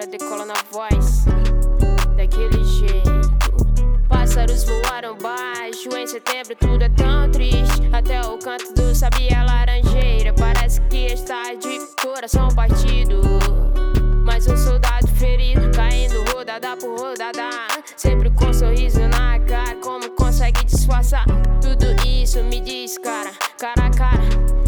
agora decola na voz, daquele jeito. Pássaros voaram baixo, em setembro tudo é tão triste. Até o canto do sabiá laranjeira parece que está de coração partido. Mais um soldado ferido, caindo rodada por rodada, sempre com um sorriso na cara. Como consegue disfarçar tudo isso? Me diz, cara a cara.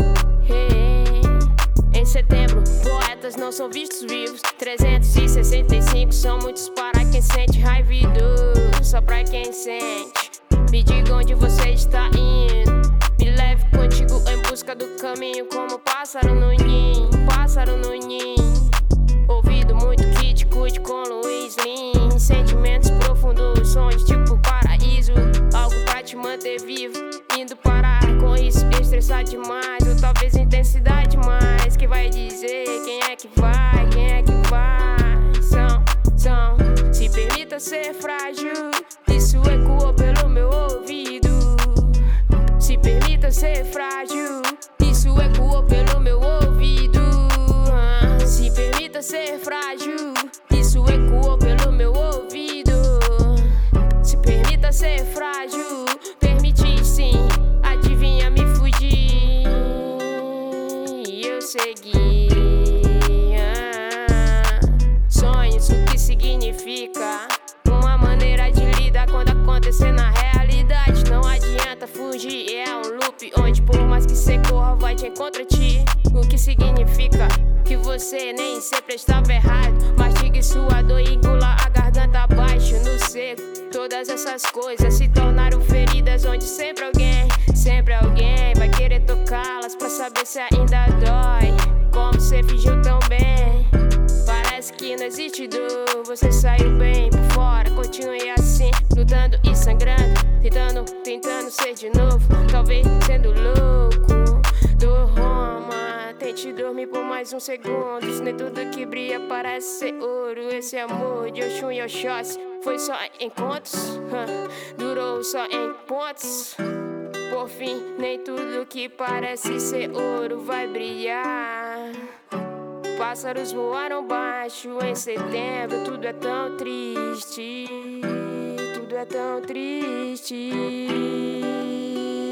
Em setembro, poetas não são vistos vivos. 365 são muitos para quem sente raiva e dor. Só pra quem sente. Me diga onde você está indo. Me leve contigo em busca do caminho, como pássaro no ninho, pássaro no ninho. Ouvido muito Kid Cudi com Luiz Lins. Sentimentos profundos, sonhos tipo paraíso, algo pra te manter vivo. Indo parar com isso, estressar demais, ou talvez intensidade demais. Quem vai dizer quem é que vai, quem é que vai? São, se permita ser frágil. Isso ecoou pelo meu ouvido. Se permita ser frágil. Isso ecoou pelo meu ouvido. Se permita ser frágil. Isso ecoou pelo meu ouvido. Se permita ser frágil. Permiti sim, adivinha, me fugir. Eu segui. Sonhos, o que significa? Uma maneira de lidar quando acontecer na realidade. Não adianta fugir, é um loop onde por mais que você corra vai te encontrar ti. O que significa? Que você nem sempre estava errado. Mastigue sua dor e engula a garganta abaixo no seco. Todas essas coisas se tornaram feridas onde sempre alguém vai querer tocá-las pra saber se ainda dói. Como você fingiu tão bem, parece que não existe dor. Você saiu bem por fora, continue assim, lutando e sangrando, tentando ser de novo, talvez sendo louco. Roma, tente dormir por mais um segundo. Nem tudo que brilha parece ser ouro. Esse amor de Oxum e Oxóssi foi só em contos, durou só em pontos. Por fim, nem tudo que parece ser ouro vai brilhar. Pássaros voaram baixo em setembro, tudo é tão triste, tudo é tão triste.